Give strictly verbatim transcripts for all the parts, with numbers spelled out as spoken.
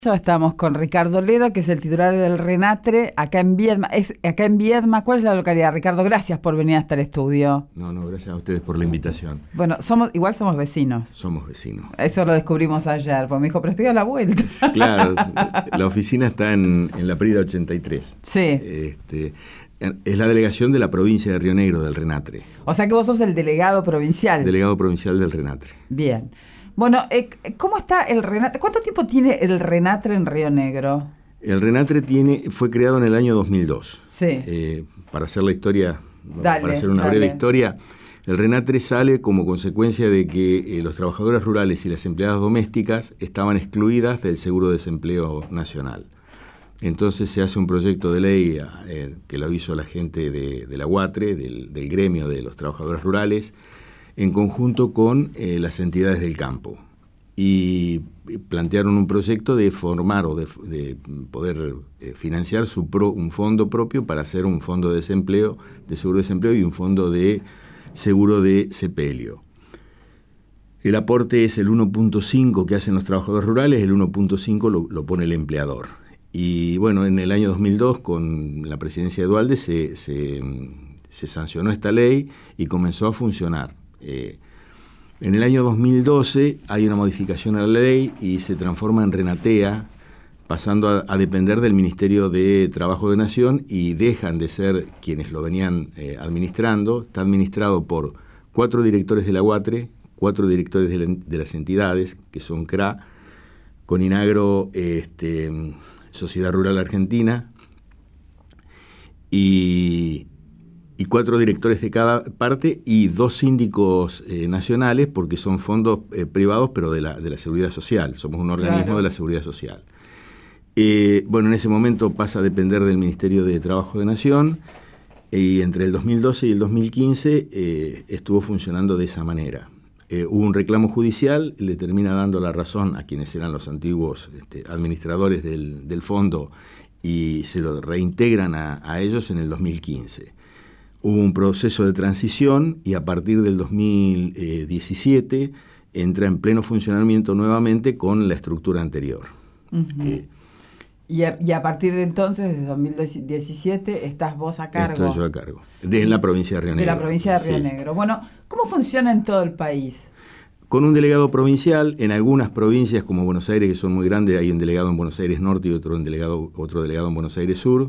Estamos con Ricardo Ledo, que es el titular del RENATRE, acá en Viedma. Es, acá en Viedma, ¿cuál es la localidad? Ricardo, gracias por venir hasta el estudio. No, no, gracias a ustedes por la invitación. Bueno, somos igual somos vecinos. Somos vecinos. Eso lo descubrimos ayer, porque me dijo, pero estoy a la vuelta. Claro, la oficina está en, en la Prida ochenta y tres. Sí. Este, es la delegación de la provincia de Río Negro del RENATRE. O sea que vos sos el delegado provincial. Delegado provincial del RENATRE. Bien. Bueno, eh, ¿cómo está el RENATRE? ¿Cuánto tiempo tiene el RENATRE en Río Negro? El RENATRE tiene, fue creado en el año dos mil dos. Sí. Eh, para hacer la historia, dale, para hacer una dale. breve historia, el RENATRE sale como consecuencia de que eh, los trabajadores rurales y las empleadas domésticas estaban excluidas del seguro de desempleo nacional. Entonces se hace un proyecto de ley eh, que lo hizo la gente de, de la UATRE, del, del gremio de los trabajadores rurales, en conjunto con eh, las entidades del campo. Y plantearon un proyecto de formar o de, de poder eh, financiar su pro, un fondo propio para hacer un fondo de desempleo, de seguro de desempleo y un fondo de seguro de sepelio. El aporte es el uno punto cinco que hacen los trabajadores rurales, el uno punto cinco lo, lo pone el empleador. Y bueno, en el año dos mil dos, con la presidencia de Duhalde, se, se, se sancionó esta ley y comenzó a funcionar. Eh, en el año dos mil doce hay una modificación a la ley y se transforma en Renatea, pasando a, a depender del Ministerio de Trabajo de Nación, y dejan de ser quienes lo venían eh, administrando. Está administrado por cuatro directores de la UATRE, cuatro directores de, la, de las entidades, que son C R A, Coninagro, este, Sociedad Rural Argentina, y... y cuatro directores de cada parte y dos síndicos eh, nacionales, porque son fondos eh, privados, pero de la, de la Seguridad Social. Somos un organismo claro. de la Seguridad Social. Eh, bueno, en ese momento pasa a depender del Ministerio de Trabajo de Nación, y entre el dos mil doce y el dos mil quince eh, estuvo funcionando de esa manera. Eh, hubo un reclamo judicial, le termina dando la razón a quienes eran los antiguos este, administradores del, del fondo, y se lo reintegran a, a ellos en el dos mil quince. Hubo un proceso de transición y a partir del dos mil diecisiete entra en pleno funcionamiento nuevamente con la estructura anterior. Uh-huh. eh, y, a, y a partir de entonces, desde dos mil diecisiete, estás vos a cargo. Estoy yo a cargo, de la provincia de Río Negro. De la provincia de Río sí. Negro. Bueno, ¿cómo funciona en todo el país? Con un delegado provincial. En algunas provincias como Buenos Aires, que son muy grandes, hay un delegado en Buenos Aires Norte y otro, en delegado, otro delegado en Buenos Aires Sur.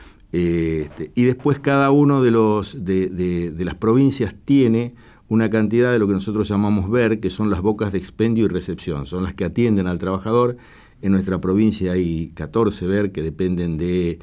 Este, y después cada uno de, los, de, de, de las provincias tiene una cantidad de lo que nosotros llamamos V E R, que son las bocas de expendio y recepción, son las que atienden al trabajador. En nuestra provincia hay catorce V E R que dependen de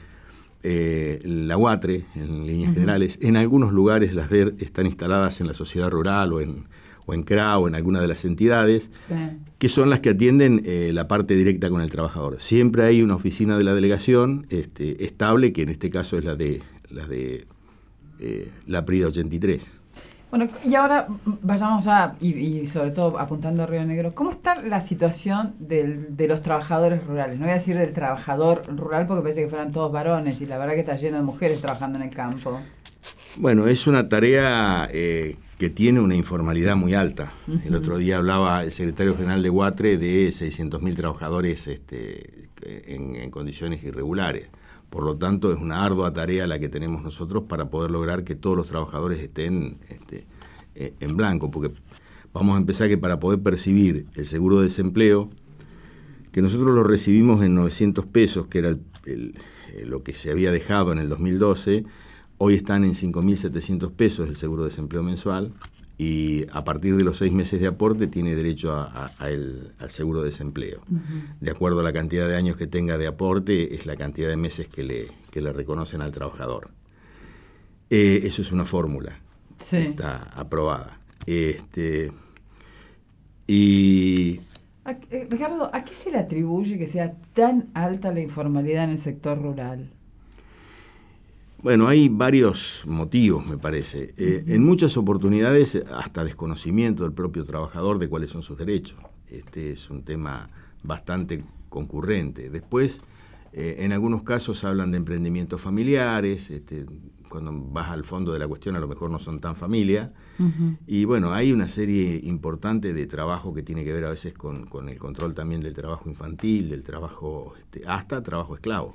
eh, la UATRE, en líneas uh-huh. generales. En algunos lugares las V E R están instaladas en la sociedad rural o en, o en C R A o en alguna de las entidades, sí. que son las que atienden eh, la parte directa con el trabajador. Siempre hay una oficina de la delegación este, estable, que en este caso es la de la de eh, la Prida ochenta y tres. Bueno, y ahora vayamos a, y, y sobre todo apuntando a Río Negro, ¿cómo está la situación del, de los trabajadores rurales? No voy a decir del trabajador rural porque parece que fueran todos varones, y la verdad que está lleno de mujeres trabajando en el campo. Bueno, es una tarea eh, que tiene una informalidad muy alta. Uh-huh. El otro día hablaba el secretario general de UATRE de seiscientos mil trabajadores este, en, en condiciones irregulares. Por lo tanto, es una ardua tarea la que tenemos nosotros para poder lograr que todos los trabajadores estén este, eh, en blanco, porque vamos a empezar que para poder percibir el seguro de desempleo, que nosotros lo recibimos en novecientos pesos, que era el, el, eh, lo que se había dejado en el dos mil doce, hoy están en cinco mil setecientos pesos el seguro de desempleo mensual, y a partir de los seis meses de aporte tiene derecho a, a, a el, al seguro de desempleo. Uh-huh. De acuerdo a la cantidad de años que tenga de aporte, es la cantidad de meses que le, que le reconocen al trabajador. Eh, eso es una fórmula, sí. Está aprobada. Este, y... A, eh, Ricardo, ¿a qué se le atribuye que sea tan alta la informalidad en el sector rural? Bueno, hay varios motivos, me parece. Eh, uh-huh. En muchas oportunidades, hasta desconocimiento del propio trabajador de cuáles son sus derechos. Este es un tema bastante concurrente. Después, Eh, en algunos casos hablan de emprendimientos familiares, este, cuando vas al fondo de la cuestión a lo mejor no son tan familia. Uh-huh. Y bueno, hay una serie importante de trabajo que tiene que ver a veces con, con el control también del trabajo infantil, del trabajo, este, hasta trabajo esclavo.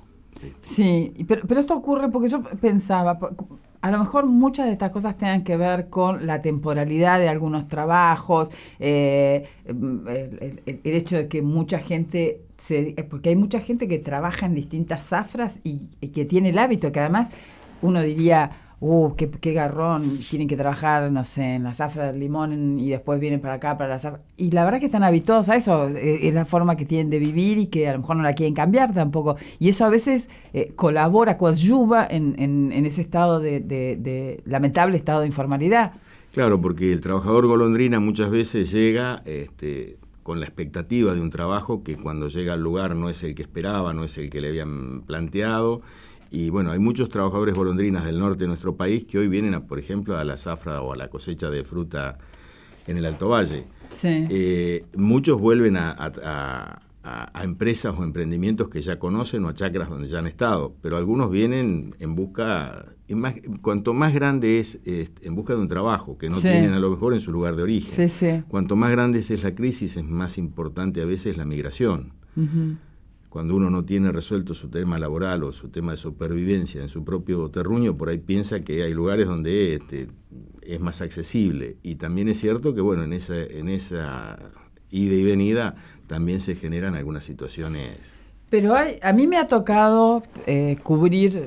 Sí, pero, pero esto ocurre porque yo pensaba, a lo mejor muchas de estas cosas tengan que ver con la temporalidad de algunos trabajos, eh, el, el, el hecho de que mucha gente, se, porque hay mucha gente que trabaja en distintas zafras y, y que tiene el hábito, que además uno diría, uh, qué, qué garrón, tienen que trabajar, no sé, en la zafra del limón y después vienen para acá, para la zafra. Y la verdad que están habituados a eso, eh, es la forma que tienen de vivir y que a lo mejor no la quieren cambiar tampoco. Y eso a veces eh, colabora, coadyuva en, en, en ese estado de, de, de, lamentable estado de informalidad. Claro, porque el trabajador golondrina muchas veces llega este, con la expectativa de un trabajo que cuando llega al lugar no es el que esperaba, no es el que le habían planteado. Y bueno, hay muchos trabajadores golondrinas del norte de nuestro país que hoy vienen, a, por ejemplo, a la zafra o a la cosecha de fruta en el Alto Valle. Sí. Eh, muchos vuelven a, a, a, a empresas o emprendimientos que ya conocen o a chacras donde ya han estado, pero algunos vienen en busca, en más, cuanto más grande es, es en busca de un trabajo que no sí. tienen a lo mejor en su lugar de origen. Sí, sí. Cuanto más grande es la crisis, es más importante a veces la migración. Uh-huh. Cuando uno no tiene resuelto su tema laboral o su tema de supervivencia en su propio terruño, por ahí piensa que hay lugares donde este, es más accesible. Y también es cierto que, bueno, en esa, en esa ida y venida también se generan algunas situaciones. Pero hay, a mí me ha tocado eh, cubrir,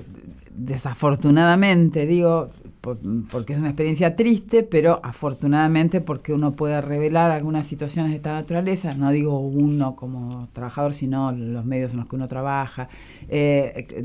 desafortunadamente, digo, por, porque es una experiencia triste, pero afortunadamente porque uno puede revelar algunas situaciones de esta naturaleza, no digo uno como trabajador, sino los medios en los que uno trabaja, eh,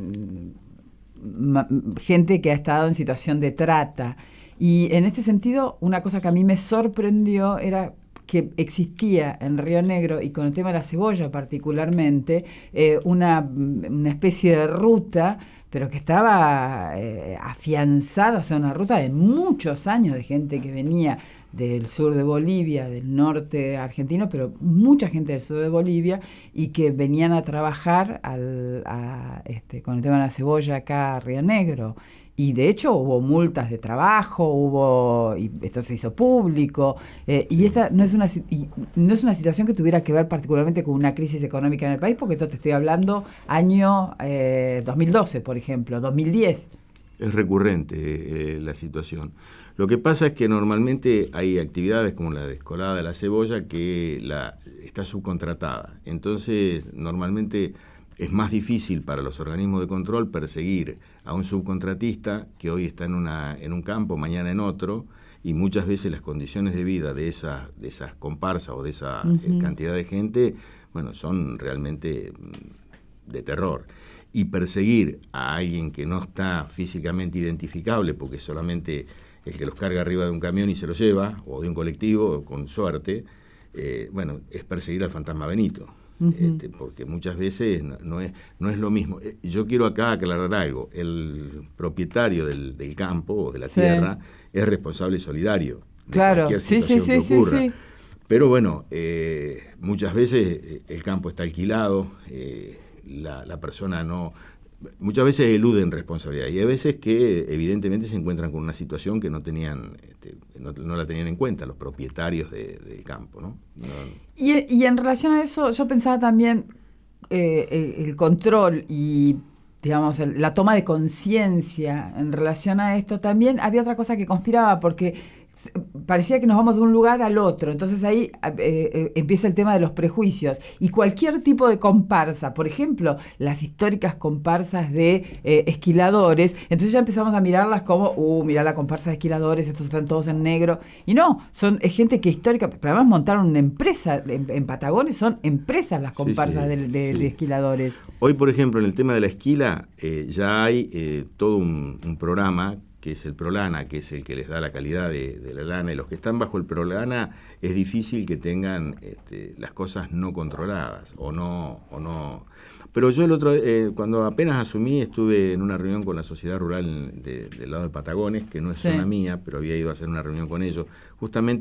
gente que ha estado en situación de trata. Y en este sentido, una cosa que a mí me sorprendió era que existía en Río Negro, y con el tema de la cebolla particularmente, eh, una, una especie de ruta, pero que estaba eh, afianzada, o sea, una ruta de muchos años de gente que venía del sur de Bolivia, del norte argentino, pero mucha gente del sur de Bolivia, y que venían a trabajar al, a, este, con el tema de la cebolla acá a Río Negro. Y de hecho hubo multas de trabajo, hubo y esto se hizo público, eh, y esa no es una y no es una situación que tuviera que ver particularmente con una crisis económica en el país, porque esto te estoy hablando año eh, dos mil doce, por ejemplo, dos mil diez. Es recurrente eh, la situación. Lo que pasa es que normalmente hay actividades como la descolada de la cebolla que la, está subcontratada. Entonces, normalmente es más difícil para los organismos de control perseguir a un subcontratista que hoy está en, una, en un campo, mañana en otro, y muchas veces las condiciones de vida de esas, de esas comparsas o de esa uh-huh. eh, cantidad de gente, bueno, son realmente de terror. Y perseguir a alguien que no está físicamente identificable, porque solamente el que los carga arriba de un camión y se los lleva, o de un colectivo, con suerte, eh, bueno, es perseguir al fantasma Benito. Uh-huh. Este, porque muchas veces no, no, es, no es lo mismo. Yo quiero acá aclarar algo. El propietario del, del campo o de la sí. tierra es responsable y solidario de claro. cualquier sí, situación sí, que sí, ocurra. Sí, sí. Pero bueno, eh, muchas veces el campo está alquilado, eh, la, la persona no... Muchas veces eluden responsabilidad y hay veces que evidentemente se encuentran con una situación que no tenían, este, no, no la tenían en cuenta los propietarios de, del campo, ¿no? No, y, y en relación a eso, yo pensaba también eh, el, el control y, digamos, el, la toma de conciencia en relación a esto. También había otra cosa que conspiraba, porque parecía que nos vamos de un lugar al otro, entonces ahí eh, eh, empieza el tema de los prejuicios, y cualquier tipo de comparsa, por ejemplo, las históricas comparsas de eh, esquiladores, entonces ya empezamos a mirarlas como, uh, mirá la comparsa de esquiladores, estos están todos en negro, y no, son es gente que histórica, pero además montaron una empresa, en, en Patagones son empresas las comparsas sí, sí, de, de, sí. de esquiladores. Hoy, por ejemplo, en el tema de la esquila, eh, ya hay eh, todo un, un programa que es el Prolana, que es el que les da la calidad de, de la lana, y los que están bajo el Prolana es difícil que tengan este, las cosas no controladas, o no, o no. Pero yo el otro, eh, cuando apenas asumí, estuve en una reunión con la sociedad rural de, del lado de Patagones, que no es sí. zona mía, pero había ido a hacer una reunión con ellos, justamente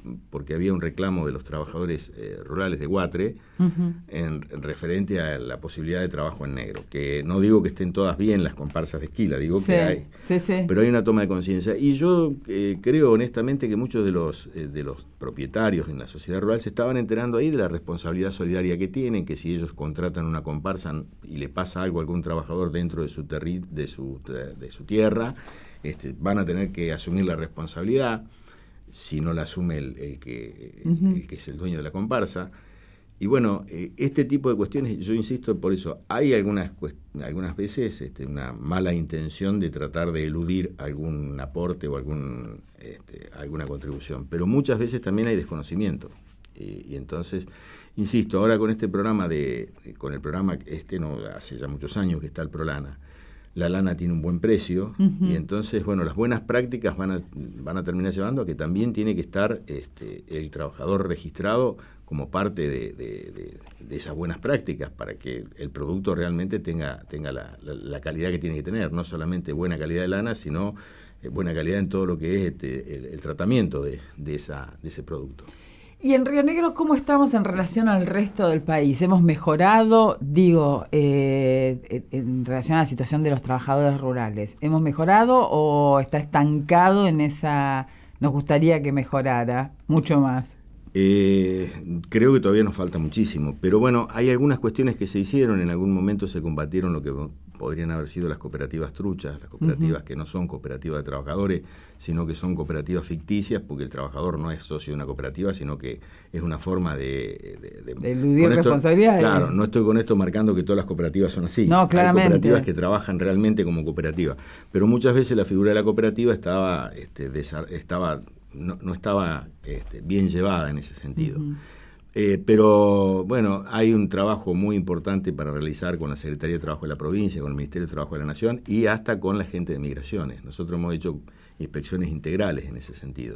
porque había un reclamo de los trabajadores eh, rurales de Guatre uh-huh. en, en referente a la posibilidad de trabajo en negro, que no digo que estén todas bien las comparsas de esquila, digo sí, que hay, sí, sí. pero hay una toma de conciencia. Y yo eh, creo honestamente que muchos de los, eh, de los propietarios en la sociedad rural se estaban enterando ahí de la responsabilidad solidaria que tienen, que si ellos contratan una comparsa y le pasa algo a algún trabajador dentro de su, terri- de su, de su tierra, este, van a tener que asumir la responsabilidad, si no la asume el, el, que, uh-huh. el que es el dueño de la comparsa. Y bueno, eh, este tipo de cuestiones, yo insisto por eso, hay algunas, algunas veces este, una mala intención de tratar de eludir algún aporte o algún, este, alguna contribución, pero muchas veces también hay desconocimiento. Y, y entonces, insisto, ahora con este programa, de, con el programa este, no hace ya muchos años que está el Prolana, la lana tiene un buen precio uh-huh. y entonces, bueno, las buenas prácticas van a, van a terminar llevando a que también tiene que estar este, el trabajador registrado como parte de, de, de, de esas buenas prácticas para que el producto realmente tenga, tenga la, la, la calidad que tiene que tener, no solamente buena calidad de lana, sino eh, buena calidad en todo lo que es este, el, el tratamiento de, de, esa, de ese producto. Y en Río Negro, ¿cómo estamos en relación al resto del país? ¿Hemos mejorado, digo, eh, en relación a la situación de los trabajadores rurales? ¿Hemos mejorado o está estancado en esa... Nos gustaría que mejorara mucho más? Eh, creo que todavía nos falta muchísimo, pero bueno, hay algunas cuestiones que se hicieron, en algún momento se combatieron lo que podrían haber sido las cooperativas truchas, las cooperativas uh-huh. que no son cooperativas de trabajadores, sino que son cooperativas ficticias, porque el trabajador no es socio de una cooperativa, sino que es una forma de... De, de, de eludir responsabilidades. Claro, no estoy con esto marcando que todas las cooperativas son así. No, claramente. Hay cooperativas que trabajan realmente como cooperativa, pero muchas veces la figura de la cooperativa estaba... Este, desa- estaba no, no estaba este, bien llevada en ese sentido. Uh-huh. Eh, pero bueno, hay un trabajo muy importante para realizar con la Secretaría de Trabajo de la provincia, con el Ministerio de Trabajo de la Nación y hasta con la gente de Migraciones. Nosotros hemos hecho inspecciones integrales en ese sentido.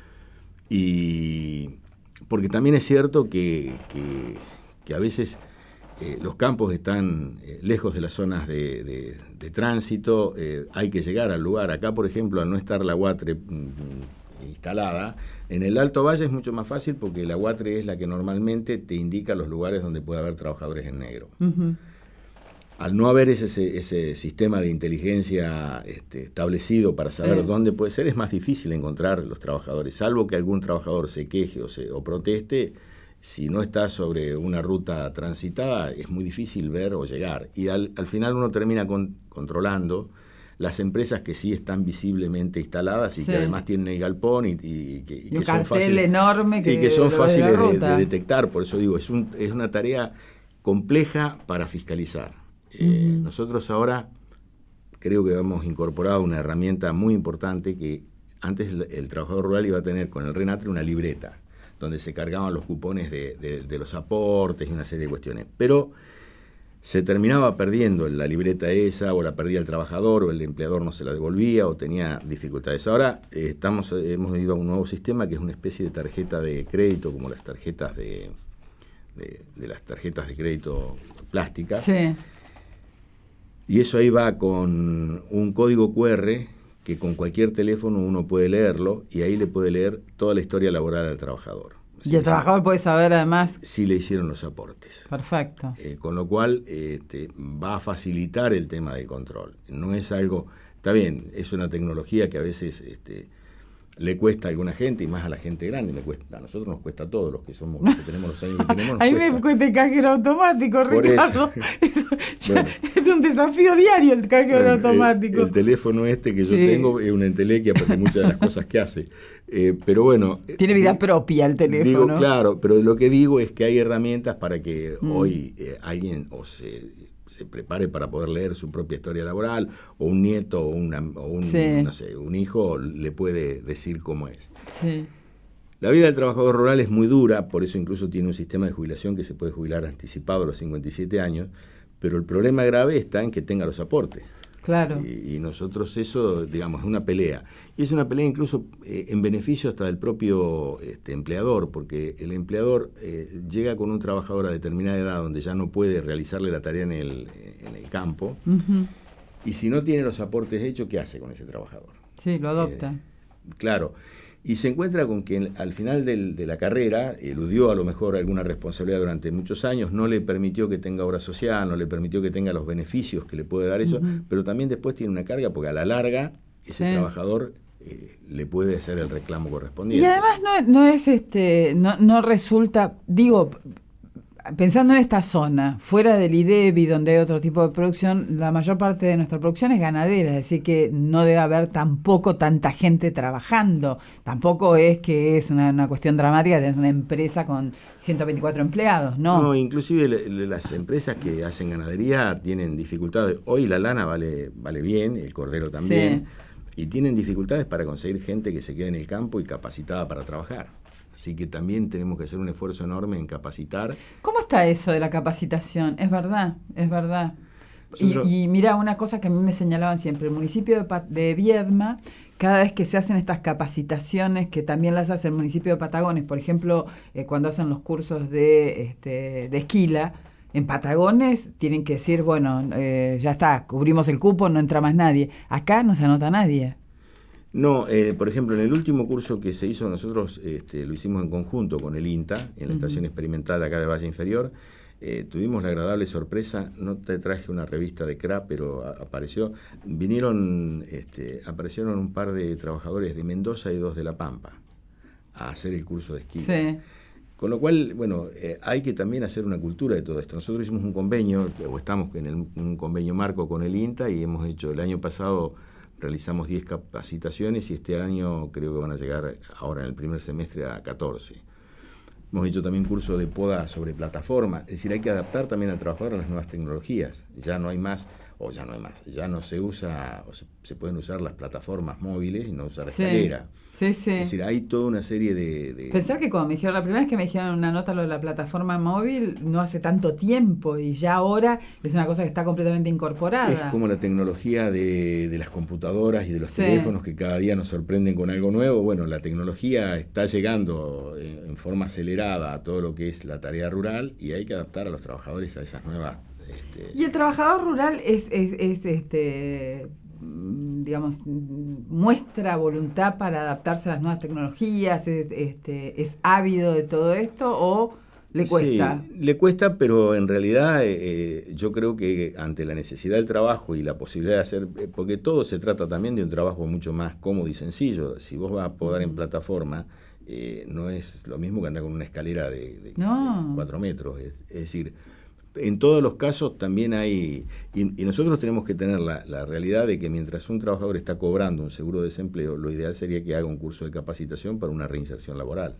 Y porque también es cierto que, que, que a veces eh, los campos están eh, lejos de las zonas de, de, de tránsito, eh, hay que llegar al lugar. Acá, por ejemplo, al no estar la Guatre instalada, en el Alto Valle es mucho más fácil porque la Guatre es la que normalmente te indica los lugares donde puede haber trabajadores en negro. Uh-huh. Al no haber ese, ese sistema de inteligencia este, establecido para saber sí. dónde puede ser, es más difícil encontrar los trabajadores, salvo que algún trabajador se queje o, se, o proteste. Si no está sobre una ruta transitada, es muy difícil ver o llegar. Y al, al final uno termina con, controlando las empresas que sí están visiblemente instaladas y sí. que además tienen el galpón y, y, y que, y y que son fáciles, enorme que y que son fáciles de, de, de detectar. Por eso digo, es, un, es una tarea compleja para fiscalizar. Uh-huh. Eh, nosotros ahora creo que hemos incorporado una herramienta muy importante que antes el, el trabajador rural iba a tener con el RENATRE una libreta donde se cargaban los cupones de, de, de los aportes y una serie de cuestiones. Pero se terminaba perdiendo la libreta esa, o la perdía el trabajador, o el empleador no se la devolvía, o tenía dificultades. Ahora eh, estamos, eh, hemos ido a un nuevo sistema que es una especie de tarjeta de crédito, como las tarjetas de, de, de las tarjetas de crédito plásticas. Sí. Y eso ahí va con un código cu erre que con cualquier teléfono uno puede leerlo, y ahí le puede leer toda la historia laboral al trabajador. Y el trabajador puede saber además... si le hicieron los aportes. Perfecto. Eh, con lo cual este, va a facilitar el tema del control. No es algo... Está bien, es una tecnología que a veces este, le cuesta a alguna gente, y más a la gente grande. Me cuesta, a nosotros nos cuesta a todos los que somos, los que tenemos los años que tenemos. A mí me cuesta el cajero automático, Por Ricardo. Eso, yo, bueno, es un desafío diario el cajero bueno, automático. El, el teléfono este que yo sí. tengo es una entelequia porque muchas de las cosas que hace. Eh, pero bueno... Tiene vida digo, propia el teléfono. Digo, claro, pero lo que digo es que hay herramientas para que mm. hoy eh, alguien o se... se prepare para poder leer su propia historia laboral, o un nieto o, una, o un, sí. no sé, un hijo le puede decir cómo es. Sí. La vida del trabajador rural es muy dura, por eso incluso tiene un sistema de jubilación que se puede jubilar anticipado a los cincuenta y siete años, pero el problema grave está en que tenga los aportes. Claro. Y, y nosotros eso, digamos, es una pelea. Y es una pelea incluso eh, en beneficio hasta del propio este, empleador, porque el empleador eh, llega con un trabajador a determinada edad donde ya no puede realizarle la tarea en el, en el campo, uh-huh. y si no tiene los aportes hechos, ¿qué hace con ese trabajador? Sí, lo adopta. Eh, claro. y se encuentra con que al final del, de la carrera eludió a lo mejor alguna responsabilidad durante muchos años, no le permitió que tenga obra social, no le permitió que tenga los beneficios que le puede dar eso, uh-huh. pero también después tiene una carga porque a la larga ese sí. trabajador eh, le puede hacer el reclamo correspondiente. Y además no, no es este, no, no resulta, digo, pensando en esta zona, fuera del IDEBI, donde hay otro tipo de producción, la mayor parte de nuestra producción es ganadera, es decir, que no debe haber tampoco tanta gente trabajando. Tampoco es que es una, una cuestión dramática, tenés una empresa con ciento veinticuatro empleados, ¿no? No, inclusive le, le, las empresas que hacen ganadería tienen dificultades. Hoy la lana vale, vale bien, el cordero también, sí. y tienen dificultades para conseguir gente que se quede en el campo y capacitada para trabajar. Así que también tenemos que hacer un esfuerzo enorme en capacitar. ¿Cómo está eso de la capacitación? Es verdad, es verdad. Nosotros... Y, y mira, una cosa que a mí me señalaban siempre, el municipio de, de Viedma, cada vez que se hacen estas capacitaciones, que también las hace el municipio de Patagones, por ejemplo, eh, cuando hacen los cursos de, este, de esquila, en Patagones tienen que decir, bueno, eh, ya está, cubrimos el cupo, no entra más nadie. Acá no se anota nadie. No, eh, por ejemplo, en el último curso que se hizo, nosotros este, lo hicimos en conjunto con el INTA, en la uh-huh. estación experimental acá de Valle Inferior. Eh, tuvimos la agradable sorpresa, no te traje una revista de C R A, pero a, apareció, vinieron, este, aparecieron un par de trabajadores de Mendoza y dos de La Pampa a hacer el curso de esquí. Sí. Con lo cual, bueno, eh, hay que también hacer una cultura de todo esto. Nosotros hicimos un convenio, o estamos en el, un convenio marco con el INTA y hemos hecho, el año pasado realizamos diez capacitaciones y este año creo que van a llegar ahora en el primer semestre a catorce. Hemos hecho también cursos de poda sobre plataforma, es decir, hay que adaptar también al trabajador a las nuevas tecnologías. Ya no hay más, o ya no hay más, ya no se usa, o se, se pueden usar las plataformas móviles y no usar sí, escalera. Sí, sí. Es decir, hay toda una serie de... de... Pensar que cuando me dijeron, la primera vez que me dijeron una nota lo de la plataforma móvil, no hace tanto tiempo, y ya ahora es una cosa que está completamente incorporada. Es como la tecnología de, de las computadoras y de los sí. teléfonos que cada día nos sorprenden con algo nuevo. Bueno, la tecnología está llegando en, en forma acelerada a todo lo que es la tarea rural y hay que adaptar a los trabajadores a esas nuevas... Este... Y el trabajador rural es, es, es este... digamos, muestra voluntad para adaptarse a las nuevas tecnologías, es, este, es ávido de todo esto o le cuesta. Sí, le cuesta, pero en realidad eh, yo creo que ante la necesidad del trabajo y la posibilidad de hacer, porque todo se trata también de un trabajo mucho más cómodo y sencillo. Si vos vas a podar en plataforma, eh, no es lo mismo que andar con una escalera de, de, no. de cuatro metros, es, es decir, en todos los casos también hay, y, y nosotros tenemos que tener la, la realidad de que mientras un trabajador está cobrando un seguro de desempleo, lo ideal sería que haga un curso de capacitación para una reinserción laboral.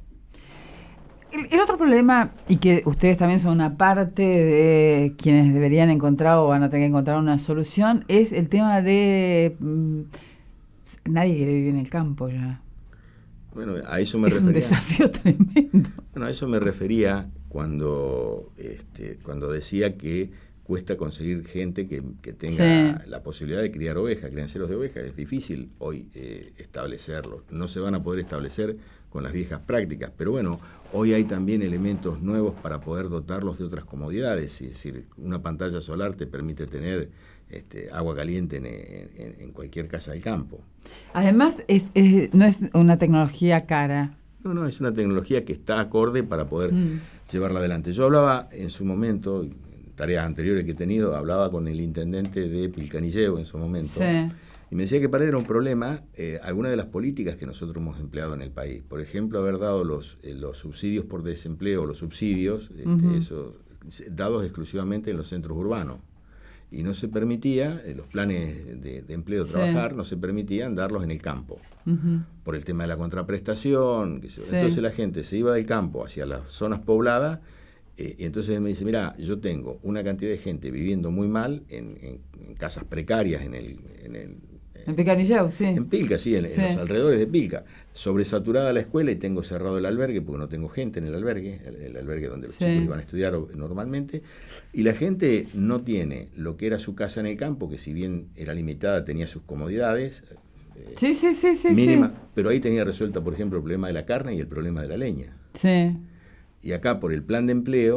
El, el otro problema, y que ustedes también son una parte de quienes deberían encontrar o van a tener que encontrar una solución, es el tema de mmm, nadie quiere vivir en el campo ya. Bueno, a eso me es refería. Es un desafío tremendo. Bueno, a eso me refería cuando, este, cuando decía que cuesta conseguir gente que, que tenga sí. la posibilidad de criar ovejas, crianceros de ovejas. Es difícil hoy eh, establecerlo. No se van a poder establecer con las viejas prácticas, pero bueno, hoy hay también elementos nuevos para poder dotarlos de otras comodidades. Es decir, una pantalla solar te permite tener este, agua caliente en, en, en cualquier casa del campo. Además, es, es, no es una tecnología cara. No, no, es una tecnología que está acorde para poder mm. llevarla adelante. Yo hablaba en su momento, en tareas anteriores que he tenido, hablaba con el intendente de Pilcanilleo en su momento, sí. y me decía que para él era un problema eh, algunas de las políticas que nosotros hemos empleado en el país. Por ejemplo, haber dado los, eh, los subsidios por desempleo, los subsidios, este, uh-huh. esos, dados exclusivamente en los centros urbanos. Y no se permitía, eh, los planes de, de empleo de sí. trabajar, no se permitían darlos en el campo, uh-huh. por el tema de la contraprestación. Que se, sí. Entonces la gente se iba del campo hacia las zonas pobladas, eh, y entonces él me dice, mira, yo tengo una cantidad de gente viviendo muy mal, en, en, en casas precarias, en el... En, el, en Pilcanilleu, sí. En Pilca, sí, en, sí, en los alrededores de Pilca. Sobresaturada la escuela y tengo cerrado el albergue, porque no tengo gente en el albergue, el, el albergue donde los sí. chicos iban a estudiar normalmente. Y la gente no tiene lo que era su casa en el campo, que si bien era limitada tenía sus comodidades eh, sí, sí, sí, sí, mínimas, sí. pero ahí tenía resuelto, por ejemplo, el problema de la carne y el problema de la leña. Sí. Y acá, por el plan de empleo,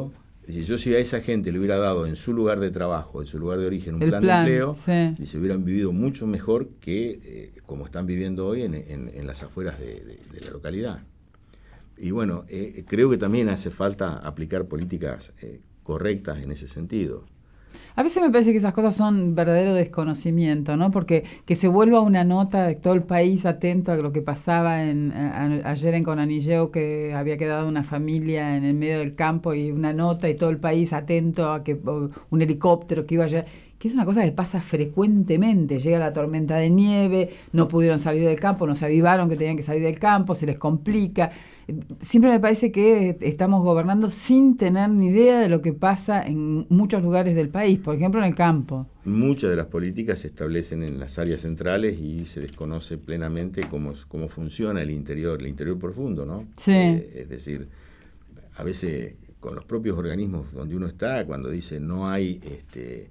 Es decir, yo si a esa gente le hubiera dado en su lugar de trabajo, en su lugar de origen, un El plan, plan, de empleo, sí. y se hubieran vivido mucho mejor que eh, como están viviendo hoy en, en, en las afueras de, de, de la localidad. Y bueno, eh, creo que también hace falta aplicar políticas eh, correctas en ese sentido. A veces me parece que esas cosas son verdadero desconocimiento, ¿no? Porque que se vuelva una nota de todo el país atento a lo que pasaba en, a, ayer en Conanilleo, que había quedado una familia en el medio del campo y una nota y todo el país atento a que un helicóptero que iba allá, que es una cosa que pasa frecuentemente. Llega la tormenta de nieve, no pudieron salir del campo, no se avivaron que tenían que salir del campo, se les complica. Siempre me parece que estamos gobernando sin tener ni idea de lo que pasa en muchos lugares del país, por ejemplo en el campo. Muchas de las políticas se establecen en las áreas centrales y se desconoce plenamente cómo, cómo funciona el interior, el interior profundo, ¿no? Sí. Eh, es decir, a veces con los propios organismos donde uno está, cuando dice no hay, este,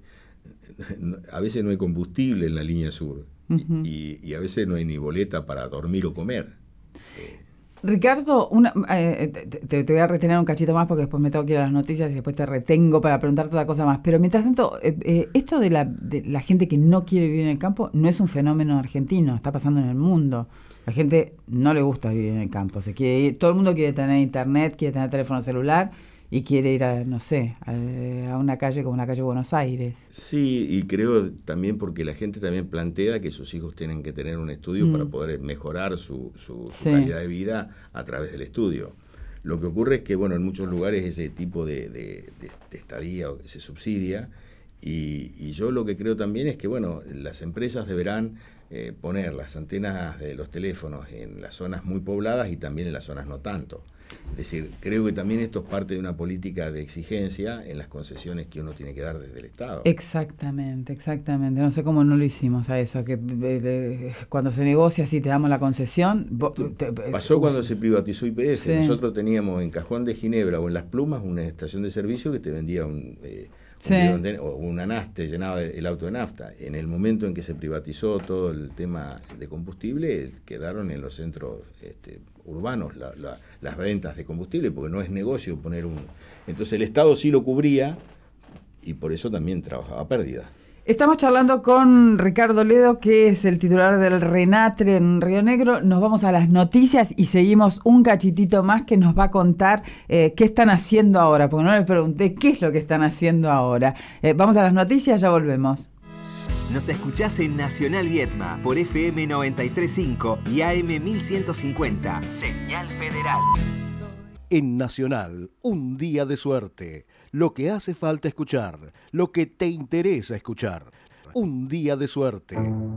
a veces no hay combustible en la línea sur, uh-huh. y, y a veces no hay ni boleta para dormir o comer. Eh, Ricardo, una, eh, te, te voy a retener un cachito más porque después me tengo que ir a las noticias y después te retengo para preguntarte otra cosa más. Pero mientras tanto, eh, eh, esto de la, de la gente que no quiere vivir en el campo no es un fenómeno argentino, está pasando en el mundo. La gente no le gusta vivir en el campo, se quiere ir, todo el mundo quiere tener internet, quiere tener teléfono celular y quiere ir a, no sé, a, a una calle como la calle Buenos Aires. Sí, y creo también porque la gente también plantea que sus hijos tienen que tener un estudio mm. para poder mejorar su, su, su sí. calidad de vida a través del estudio. Lo que ocurre es que, bueno, en muchos lugares ese tipo de, de, de, de estadía se subsidia, y, y yo lo que creo también es que, bueno, las empresas deberán eh, poner las antenas de los teléfonos en las zonas muy pobladas y también en las zonas no tanto. Es decir, creo que también esto es parte de una política de exigencia en las concesiones que uno tiene que dar desde el Estado. Exactamente, exactamente. No sé cómo no lo hicimos a eso, que eh, cuando se negocia así te damos la concesión. Vos, te, Pasó uf. cuando se privatizó I P S. Sí. Nosotros teníamos en Cajón de Ginebra o en Las Plumas una estación de servicio que te vendía un... Eh, Sí. De, o una nafta, llenaba el auto de nafta. En el momento en que se privatizó todo el tema de combustible, quedaron en los centros este, urbanos la, la, las ventas de combustible, porque no es negocio poner un... Entonces el Estado sí lo cubría y por eso también trabajaba a pérdida. Estamos charlando con Ricardo Ledo, que es el titular del RENATRE en Río Negro. Nos vamos a las noticias y seguimos un cachitito más que nos va a contar eh, qué están haciendo ahora, porque no le pregunté qué es lo que están haciendo ahora. Eh, vamos a las noticias, ya volvemos. Nos escuchás en Nacional Viedma por F M noventa y tres punto cinco y A M mil ciento cincuenta, Señal Federal. En Nacional, un día de suerte. Lo que hace falta escuchar, lo que te interesa escuchar. Un día de suerte.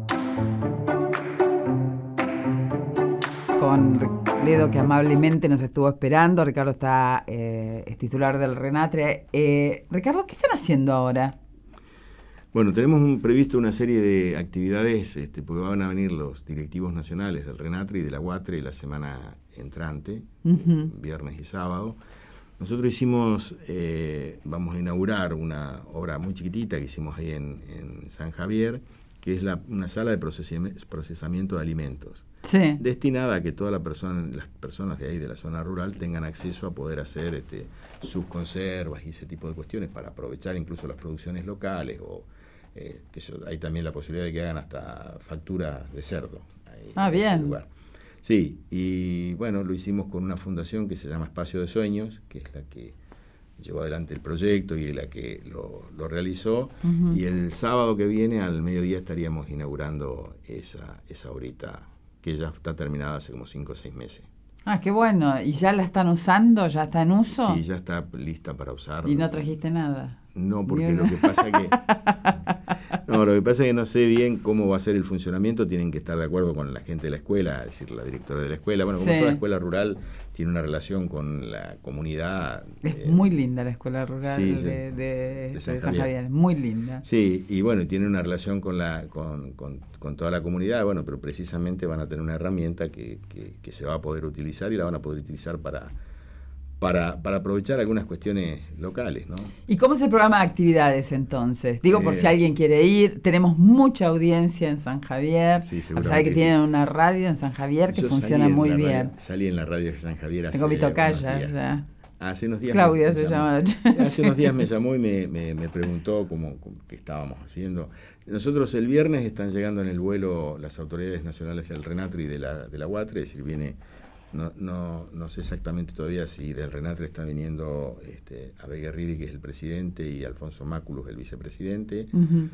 Con Ledo, que amablemente nos estuvo esperando. Ricardo está, eh, es titular del RENATRE. Eh, Ricardo, ¿qué están haciendo ahora? Bueno, tenemos un, previsto una serie de actividades, este, porque van a venir los directivos nacionales del RENATRE y de la UATRE la semana entrante, uh-huh. viernes y sábado. Nosotros hicimos, eh, vamos a inaugurar una obra muy chiquitita que hicimos ahí en, en San Javier, que es la, una sala de procesamiento de alimentos, sí. destinada a que todas la persona, las personas de ahí de la zona rural tengan acceso a poder hacer este, sus conservas y ese tipo de cuestiones para aprovechar incluso las producciones locales, o eh, que eso, hay también la posibilidad de que hagan hasta facturas de cerdo. Ahí, ah, en bien. ese lugar. Sí, y bueno, lo hicimos con una fundación que se llama Espacio de Sueños, que es la que llevó adelante el proyecto y la que lo, lo realizó. Uh-huh. Y el sábado que viene, al mediodía, estaríamos inaugurando esa, esa obrita, que ya está terminada hace como cinco o seis meses. Ah, qué bueno. ¿Y ya la están usando? ¿Ya está en uso? Sí, ya está lista para usar. ¿Y no trajiste nada? No, porque lo que pasa que... No, lo que pasa es que no sé bien cómo va a ser el funcionamiento, tienen que estar de acuerdo con la gente de la escuela, es decir, la directora de la escuela. Bueno, como sí. toda escuela rural tiene una relación con la comunidad. Es eh, muy linda la escuela rural sí, de, sí, de, de, de San, de San Javier. Javier, muy linda. Sí, y bueno, tiene una relación con, la, con, con, con toda la comunidad, bueno, pero precisamente van a tener una herramienta que, que, que se va a poder utilizar y la van a poder utilizar para... Para, para aprovechar algunas cuestiones locales, ¿no? ¿Y cómo es el programa de actividades entonces? Digo, eh, por si alguien quiere ir, tenemos mucha audiencia en San Javier, sí, a pesar de que sí. tienen una radio en San Javier que Yo funciona muy bien. Radio, salí en la radio de San Javier hace Tengo mi tocaya ya. Hace unos días Claudia me, se me llama. Hace unos días me llamó y me, me, me preguntó cómo, cómo qué estábamos haciendo. Nosotros el viernes están llegando en el vuelo las autoridades nacionales del RENATRE y de la, de la UATRE, es decir, viene, no, no, no sé exactamente todavía si del RENATRE está viniendo este, Abel Guerriri, que es el presidente, y Alfonso Máculus, el vicepresidente, uh-huh.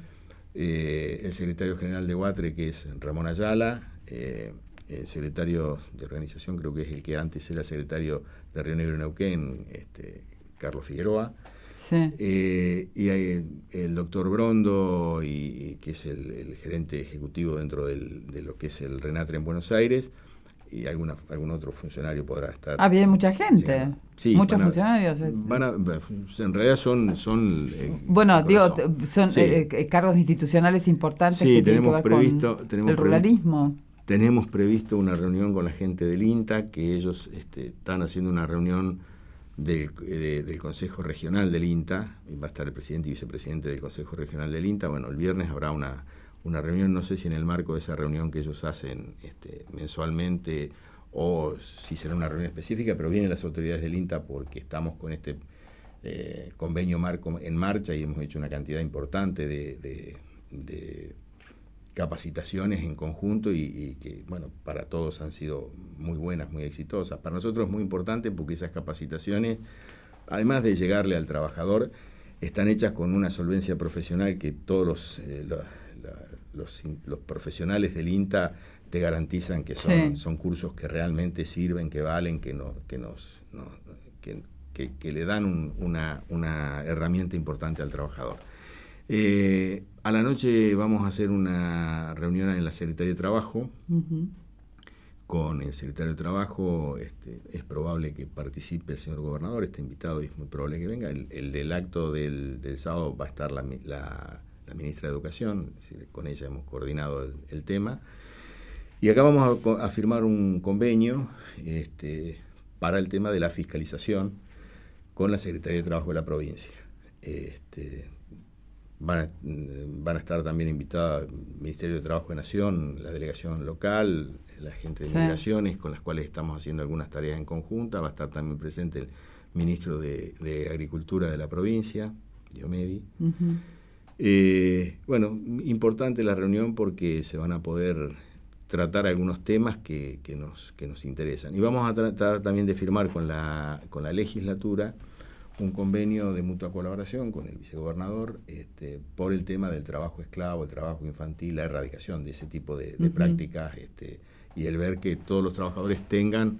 eh, el secretario general de UATRE, que es Ramón Ayala, eh, el secretario de organización, creo que es el que antes era secretario de Río Negro y Neuquén, este, Carlos Figueroa, sí. eh, y hay el doctor Brondo, y, y que es el, el gerente ejecutivo dentro del, de lo que es el RENATRE en Buenos Aires, y alguna, algún otro funcionario podrá estar. Ah, viene mucha gente, sí, muchos van a, funcionarios. Van a, en realidad son... son eh, bueno, digo, son sí. eh, cargos institucionales importantes sí, que tenemos tienen que ver previsto, con tenemos el ruralismo. Previsto, tenemos previsto una reunión con la gente del INTA, que ellos este, están haciendo una reunión del, de, del Consejo Regional del INTA, va a estar el presidente y vicepresidente del Consejo Regional del INTA. Bueno, el viernes habrá una, una reunión, no sé si en el marco de esa reunión que ellos hacen este, mensualmente o si será una reunión específica, pero vienen las autoridades del INTA porque estamos con este eh, convenio marco en marcha y hemos hecho una cantidad importante de, de, de capacitaciones en conjunto y, y que, bueno, para todos han sido muy buenas, muy exitosas. Para nosotros es muy importante porque esas capacitaciones, además de llegarle al trabajador, están hechas con una solvencia profesional que todos los, eh, la, la, los, los profesionales del INTA te garantizan que son, sí. son cursos que realmente sirven, que valen, que, no, que, nos, no, que, que, que le dan un, una, una herramienta importante al trabajador. Eh, a la noche vamos a hacer una reunión en la Secretaría de Trabajo, uh-huh. con el Secretario de Trabajo. Este, es probable que participe el señor gobernador, está invitado y es muy probable que venga. El, el del acto del, del sábado va a estar la, la, la ministra de Educación, es decir, con ella hemos coordinado el, el tema. Y acá vamos a, a firmar un convenio este, para el tema de la fiscalización con la Secretaría de Trabajo de la provincia. Este, Van a, van a estar también invitadas el Ministerio de Trabajo de Nación, la delegación local, la gente de sí. migraciones, con las cuales estamos haciendo algunas tareas en conjunta. Va a estar también presente el ministro de, de Agricultura de la provincia, Diomedi. Uh-huh. Eh, bueno, importante la reunión porque se van a poder tratar algunos temas que, que, nos, que nos interesan. Y vamos a tratar también de firmar con la, con la legislatura un convenio de mutua colaboración con el vicegobernador este, por el tema del trabajo esclavo, el trabajo infantil, la erradicación de ese tipo de, de uh-huh. prácticas este, y el ver que todos los trabajadores tengan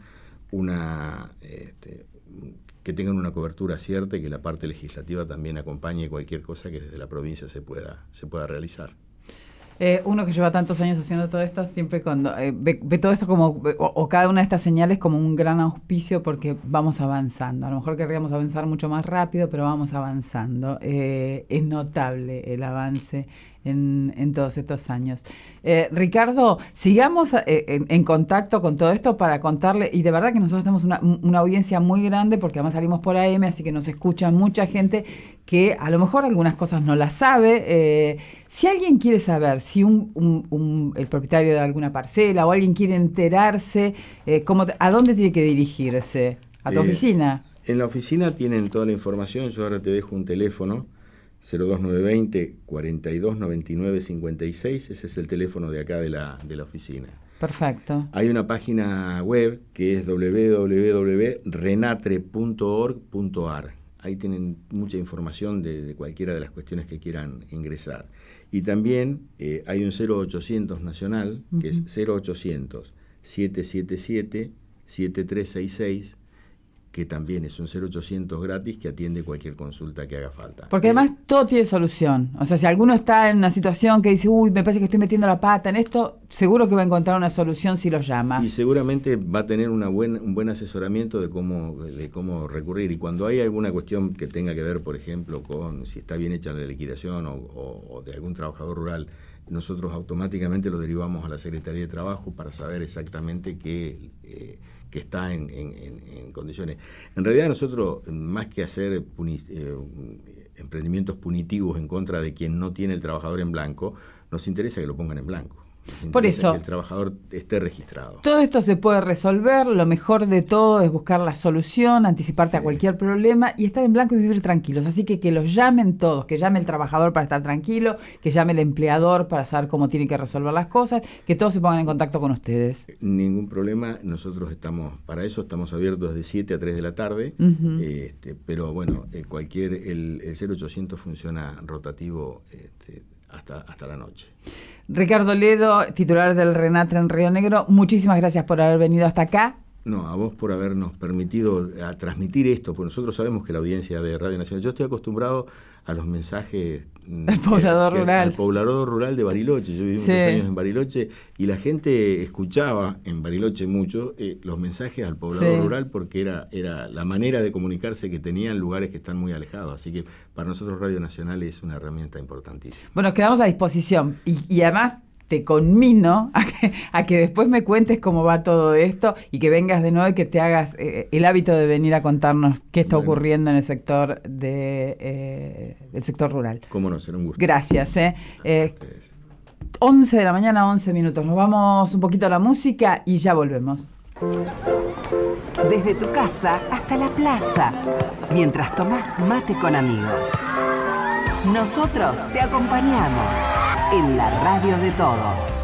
una este, que tengan una cobertura cierta y que la parte legislativa también acompañe cualquier cosa que desde la provincia se pueda, se pueda realizar. Eh, uno que lleva tantos años haciendo todo esto, siempre cuando eh, ve, ve todo esto como, o, o cada una de estas señales como un gran auspicio porque vamos avanzando. A lo mejor querríamos avanzar mucho más rápido, pero vamos avanzando. Eh, es notable el avance en, en todos estos años. Eh, Ricardo, sigamos eh, en, en contacto con todo esto para contarle, y de verdad que nosotros tenemos una, una audiencia muy grande porque además salimos por A M, así que nos escucha mucha gente que a lo mejor algunas cosas no las sabe. Eh, si alguien quiere saber, si un, un, un, el propietario de alguna parcela o alguien quiere enterarse, eh, ¿cómo, ¿a dónde tiene que dirigirse? ¿A tu eh, oficina? En la oficina tienen toda la información. Yo ahora te dejo un teléfono, cero dos nueve dos cero, cuarenta y dos noventa y nueve cincuenta y seis, ese es el teléfono de acá de la, de la oficina. Perfecto. Hay una página web que es doble u doble u doble u punto renatre punto org punto a r. Ahí tienen mucha información de, de cualquiera de las cuestiones que quieran ingresar. Y también eh, hay un cero ochocientos nacional, que uh-huh. es cero ochocientos, siete siete siete, siete tres seis seis, que también es un cero ochocientos gratis que atiende cualquier consulta que haga falta. Porque además todo tiene solución. O sea, si alguno está en una situación que dice, uy, me parece que estoy metiendo la pata en esto, seguro que va a encontrar una solución si lo llama. Y seguramente va a tener una buen, un buen asesoramiento de cómo, de cómo recurrir. Y cuando hay alguna cuestión que tenga que ver, por ejemplo, con si está bien hecha la liquidación o, o, o de algún trabajador rural, nosotros automáticamente lo derivamos a la Secretaría de Trabajo para saber exactamente qué... Eh, que está en, en, en condiciones. En realidad nosotros, más que hacer puni, eh, emprendimientos punitivos en contra de quien no tiene el trabajador en blanco, nos interesa que lo pongan en blanco. Por eso, que el trabajador esté registrado. Todo esto se puede resolver, lo mejor de todo es buscar la solución, anticiparte sí. a cualquier problema y estar en blanco y vivir tranquilos. Así que que los llamen todos, que llame el trabajador para estar tranquilo, que llame el empleador para saber cómo tiene que resolver las cosas, que todos se pongan en contacto con ustedes. Ningún problema, nosotros estamos, para eso estamos abiertos de siete a tres de la tarde, uh-huh. este, pero bueno, eh, cualquier, el, el cero ochocientos funciona rotativo este, hasta, hasta la noche. Ricardo Ledo, titular del RENATRE en Río Negro, muchísimas gracias por haber venido hasta acá. No, a vos por habernos permitido a transmitir esto, porque nosotros sabemos que la audiencia de Radio Nacional, yo estoy acostumbrado a los mensajes el poblador que, que, rural al poblador rural de Bariloche. Yo viví sí. muchos años en Bariloche y la gente escuchaba en Bariloche mucho eh, los mensajes al poblador sí. rural porque era, era la manera de comunicarse que tenían lugares que están muy alejados. Así que para nosotros Radio Nacional es una herramienta importantísima. Bueno, quedamos a disposición y, y además te conmino a que, a que después me cuentes cómo va todo esto y que vengas de nuevo y que te hagas eh, el hábito de venir a contarnos qué está bueno. ocurriendo en el sector de eh, el sector rural. Cómo no, será un gusto. Gracias. Eh. Eh, once de la mañana, once minutos. Nos vamos un poquito a la música y ya volvemos. Desde tu casa hasta la plaza, mientras tomás mate con amigos. Nosotros te acompañamos en la radio de todos.